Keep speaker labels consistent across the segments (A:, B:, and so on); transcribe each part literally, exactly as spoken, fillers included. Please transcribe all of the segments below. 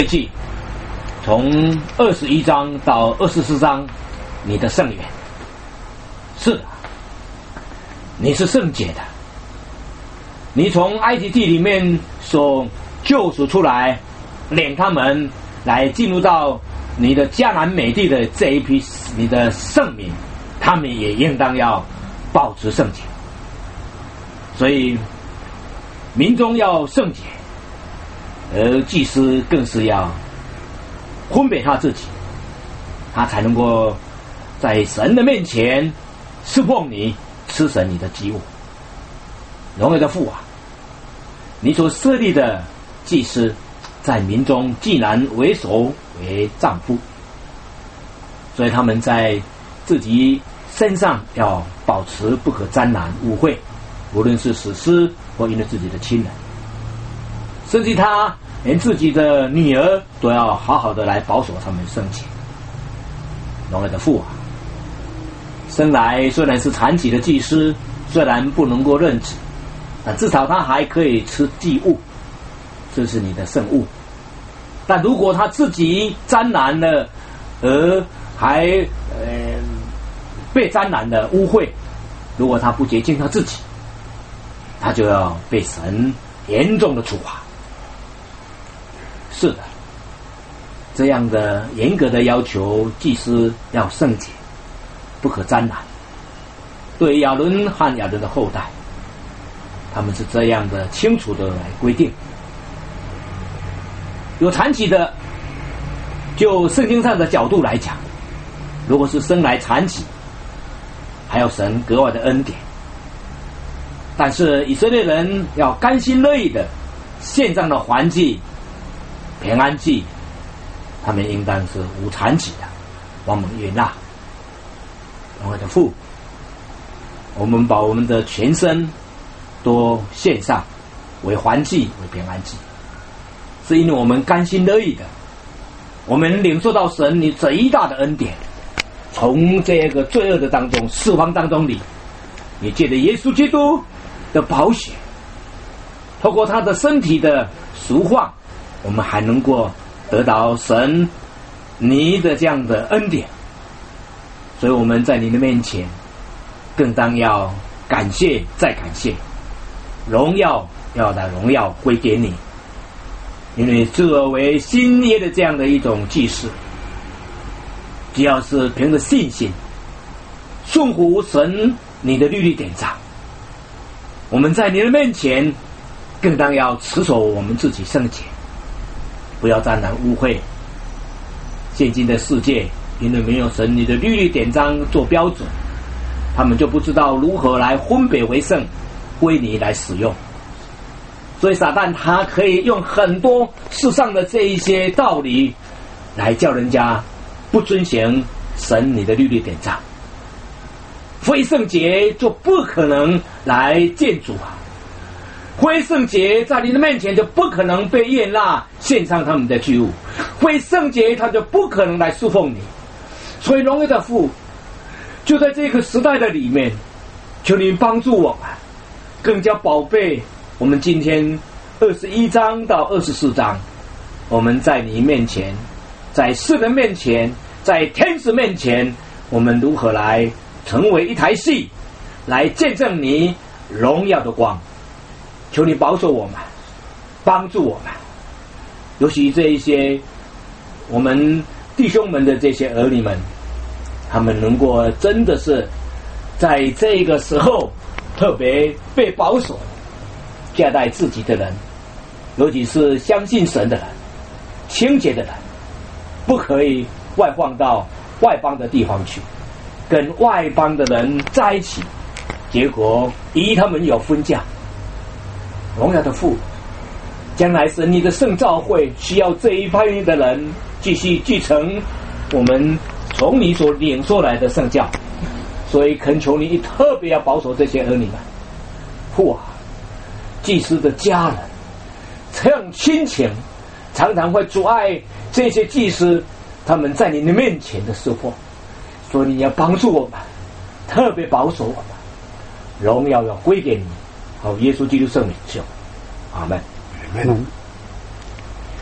A: 记从二十一章到二十四章，你的圣言是的，你是圣洁的，你从埃及地里面所救赎出来，领他们来进入到你的迦南美地的这一批你的圣民，他们也应当要保持圣洁。所以民众要圣洁，而祭司更是要分别他自己，他才能够在神的面前侍奉你，吃神你的祭物。荣耀的父啊，你所设立的祭司在民中既然为首为丈夫，所以他们在自己身上要保持不可沾染污秽，无论是死尸或因为自己的亲人，甚至他连自己的女儿都要好好的来保守他们圣洁。荣耀的父啊，生来虽然是残疾的祭司，虽然不能够任职，但至少他还可以吃祭物，这是你的圣物。但如果他自己沾染了，而还呃被沾染的污秽，如果他不洁净他自己，他就要被神严重的处罚。是的，这样的严格的要求，祭司要圣洁，不可沾染。对亚伦和亚伦的后代，他们是这样的清楚的来规定。有残疾的，就圣经上的角度来讲，如果是生来残疾，还有神格外的恩典。但是以色列人要甘心乐意的献上的燔祭、平安祭，他们应当是无残疾的，王蒙悦纳。荣耀的父，我们把我们的全身都献上为燔祭、为平安祭，是因为我们甘心乐意的，我们领受到神你贼大的恩典，从这个罪恶的当中、死亡当中里，你借着耶稣基督的宝血，透过他的身体的赎换，我们还能够得到神你的这样的恩典。所以我们在你的面前更当要感谢再感谢，荣耀要把荣耀归给你，因为作为新约的这样的一种祭司，只要是凭着信心顺服神你的律例典章，我们在你的面前更当要持守我们自己圣洁，不要沾染污秽。现今的世界因为没有神你的律例典章做标准，他们就不知道如何来分别为圣，归你来使用。所以撒旦他可以用很多世上的这一些道理来叫人家不遵行神你的律例典章，非圣洁就不可能来见主啊，非圣洁在你的面前就不可能被悦纳，献上他们的祭物，非圣洁他就不可能来侍奉你。所以荣耀的父，就在这个时代的里面，求你帮助我们更加宝贝我们今天二十一章到二十四章，我们在你面前，在世人面前，在天使面前，我们如何来成为一台戏，来见证你荣耀的光。求你保守我们，帮助我们，尤其这一些我们弟兄们的这些儿女们，他们能够真的是在这个时候特别被保守接待自己的人，尤其是相信神的人、清洁的人，不可以外放到外邦的地方去，跟外邦的人在一起，结果与他们有分家。荣耀的父，将来神你的圣召会需要这一派的人继续继承我们从你所领受来的圣教，所以恳求你特别要保守这些儿女们。父啊，祭司的家人这样亲情常常会阻碍这些祭司他们在你的面前的侍奉，所以你要帮助我们，特别保守我们，荣耀要归给你。好，耶稣基督圣名求，阿门。
B: 嗯，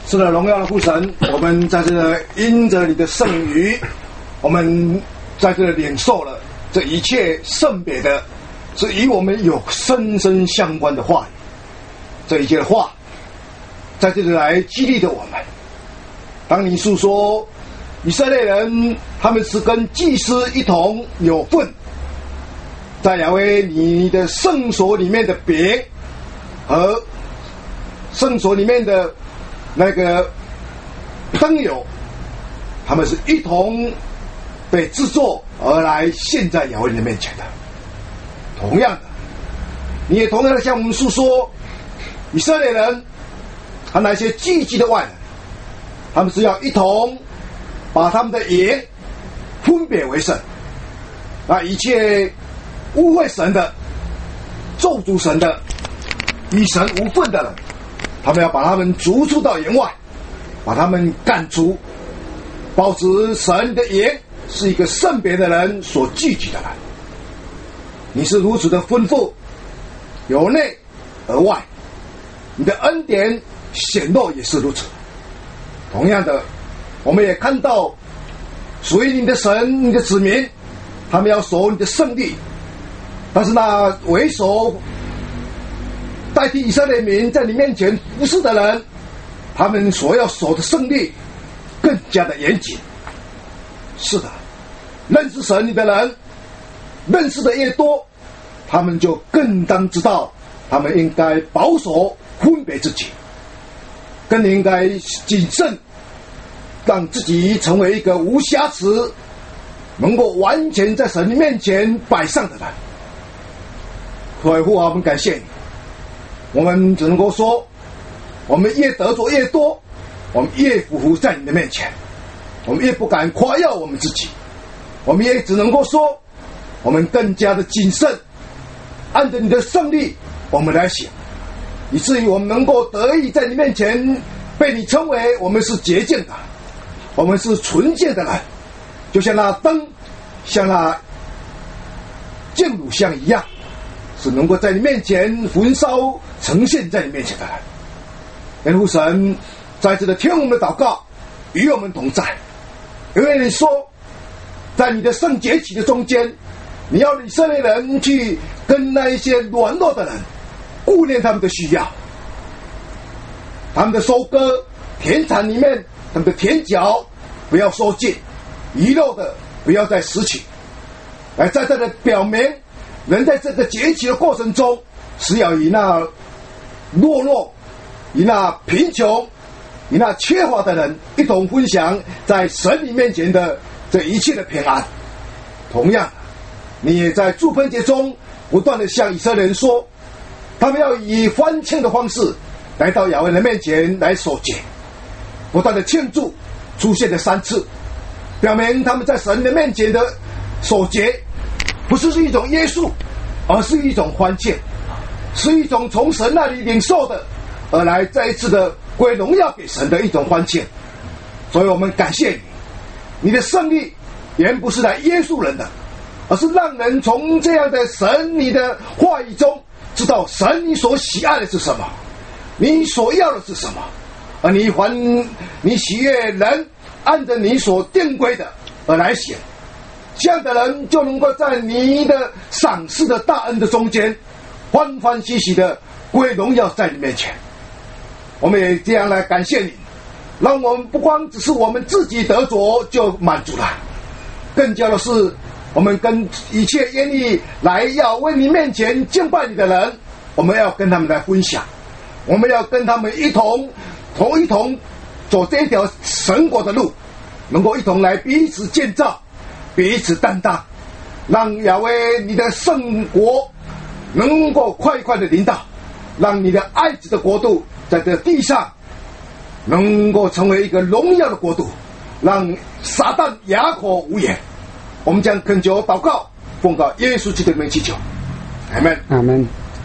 B: 是的，荣耀的父神，我们在这里因着你的圣语，我们在这里领受了这一切圣别的，是与我们有深深相关的话语。这一切的话，在这里来激励着我们。当你诉说以色列人他们是跟祭司一同有份，在亚威你的圣所里面的饼和圣所里面的那个灯油，他们是一同被制作而来献在亚威的面前的。同样的，你也同样的向我们诉说以色列人和那些积极的外人，他们是要一同把他们的盐分别为圣，那一切污秽神的、咒诅神的、与神无份的人，他们要把他们逐出到营外，把他们赶出，保持神的盐是一个圣别的人所聚集的人。你是如此的吩咐，由内而外，你的恩典显露也是如此。同样的，我们也看到属于你的神、你的子民，他们要守你的圣地，但是那为首代替以色列民在你面前服侍的人，他们所要守的圣地更加的严谨。是的，认识神你的人，认识的越多，他们就更当知道他们应该保守分别自己，更应该谨慎，让自己成为一个无瑕疵，能够完全在神的面前摆上的人。所以父啊，我们感谢你，我们只能够说，我们越得着越多，我们越匍匐在你的面前，我们越不敢夸耀我们自己，我们也只能够说，我们更加的谨慎，按着你的圣力我们来行，以至于我们能够得以在你面前被你称为我们是洁净的，我们是纯洁的人，就像那灯，像那净乳香一样，是能够在你面前焚烧呈现在你面前的人。愿父神在这里听我们的祷告，与我们同在，因为你说在你的圣节期的中间，你要以色列人去跟那一些软弱的人顾念他们的需要，他们的收割田产里面，他们的田角不要收尽，遗漏的不要再拾取，来在这里表明人在这个节期的过程中，是要与那懦弱、与那贫穷、与那缺乏的人一同分享在神你面前的这一切的平安。同样，你也在祝棚节中不断的向以色列人说，他们要以欢庆的方式来到亚威人面前来守节，不断的庆祝出现了三次，表明他们在神的面前的守节不是是一种约束，而是一种欢庆，是一种从神那里领受的，而来再一次的归荣耀给神的一种欢庆。所以我们感谢你，你的胜利原不是来约束人的，而是让人从这样的神你的话语中知道神你所喜爱的是什么，你所要的是什么，而你还你喜悦人按着你所定规的而来行，这样的人就能够在你的赏赐的大恩的中间欢欢喜喜的归荣耀在你面前。我们也这样来感谢你，让我们不光只是我们自己得着就满足了，更加的是我们跟一切愿意来要为你面前敬拜你的人，我们要跟他们来分享，我们要跟他们一同同一同走这一条神国的路，能够一同来彼此建造，彼此担当，让亚威你的圣国能够快快的临到，让你的爱子的国度在这地上能够成为一个荣耀的国度，让撒旦哑口无言。我们将恳求祷告，奉告耶稣基督的名祈求，阿们，
C: 阿们。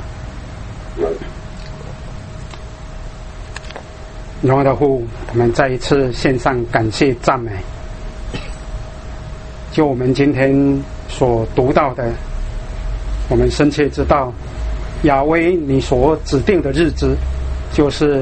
C: 荣耀的父，我们再一次献上感谢赞美。就我们今天所读到的，我们深切知道，亚威你所指定的日子，就是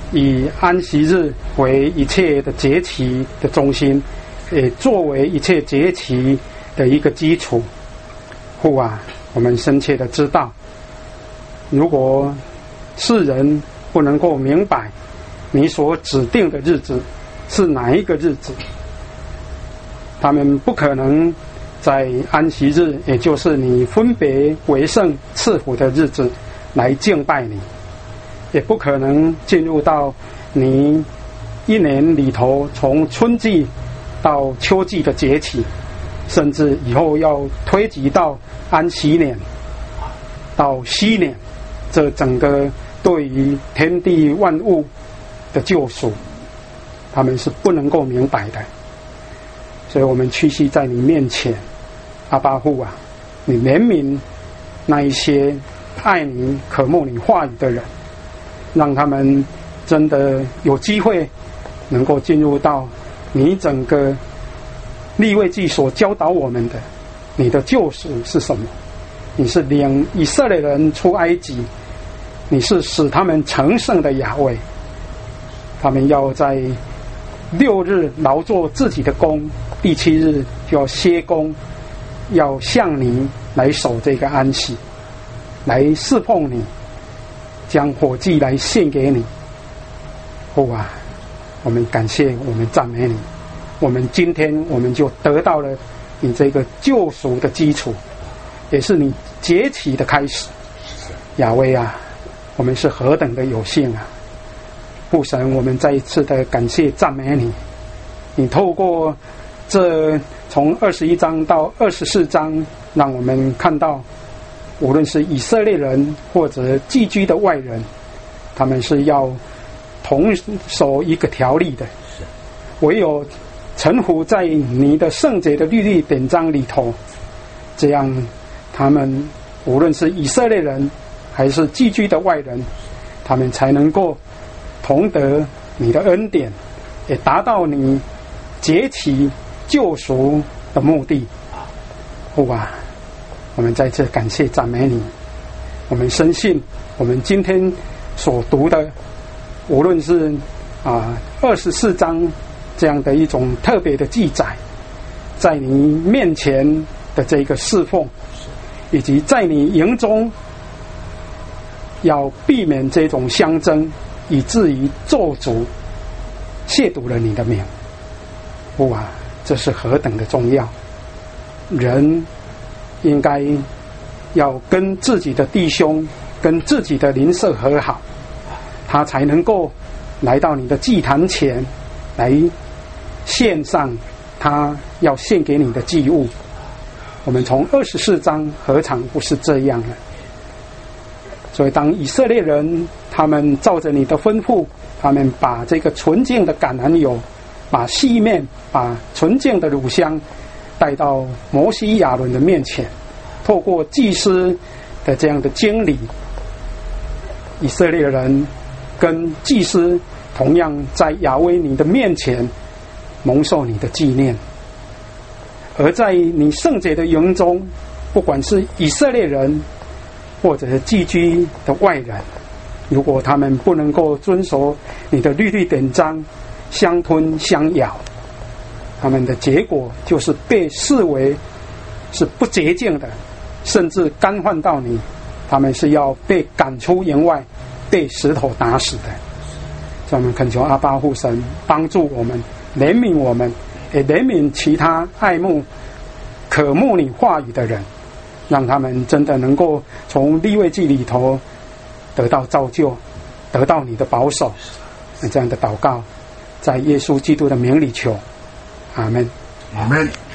C: 以安息日为一切的节期的中心，也作为一切节期的一个基础。父啊，我们深切的知道，如果世人不能够明白你所指定的日子是哪一个日子，他们不可能在安息日，也就是你分别为圣赐福的日子来敬拜你，也不可能进入到你一年里头从春季到秋季的节气，甚至以后要推及到安息年到禧年，这整个对于天地万物的救赎，他们是不能够明白的。所以我们屈膝在你面前，阿爸父啊，你怜悯那一些爱你渴慕你话语的人，让他们真的有机会能够进入到你整个利未记所教导我们的，你的救赎是什么？你是领以色列人出埃及，你是使他们成圣的雅威，他们要在六日劳作自己的工，第七日就要歇工，要向你来守这个安息，来侍奉你，将火祭来献给你。父啊，我们感谢，我们赞美你，我们今天我们就得到了你这个救赎的基础，也是你节期的开始。雅威啊，我们是何等的有幸啊！父神，我们再一次的感谢赞美你，你透过这从二十一章到二十四章，让我们看到无论是以色列人或者寄居的外人，他们是要同守一个条例的，唯有臣服在你的圣洁的律例典章里头，这样他们无论是以色列人还是寄居的外人，他们才能够同得你的恩典，也达到你节期救赎的目的。父啊，我们在这感谢赞美你，我们深信我们今天所读的，无论是啊二十四章这样的一种特别的记载，在你面前的这个侍奉，以及在你营中要避免这种相争，以至于咒诅亵渎了你的名。父啊，这是何等的重要！人应该要跟自己的弟兄跟自己的邻舍和好，他才能够来到你的祭坛前来献上他要献给你的祭物。我们从二十四章何尝不是这样呢？所以当以色列人他们照着你的吩咐，他们把这个纯净的橄榄油，把细面，把纯净的乳香带到摩西亚伦的面前，透过祭司的这样的经理，以色列人跟祭司同样在亚威你的面前蒙受你的纪念。而在你圣洁的营中，不管是以色列人或者是寄居的外人，如果他们不能够遵守你的律例典章，相吞相咬，他们的结果就是被视为是不洁净的，甚至干犯到你，他们是要被赶出营外，被石头打死的。所以我们恳求阿爸父神帮助我们，怜悯我们，也怜悯其他爱慕渴慕你话语的人，让他们真的能够从利未记里头得到造就，得到你的保守。这样的祷告在耶稣基督的名里求，阿们。
B: 阿们。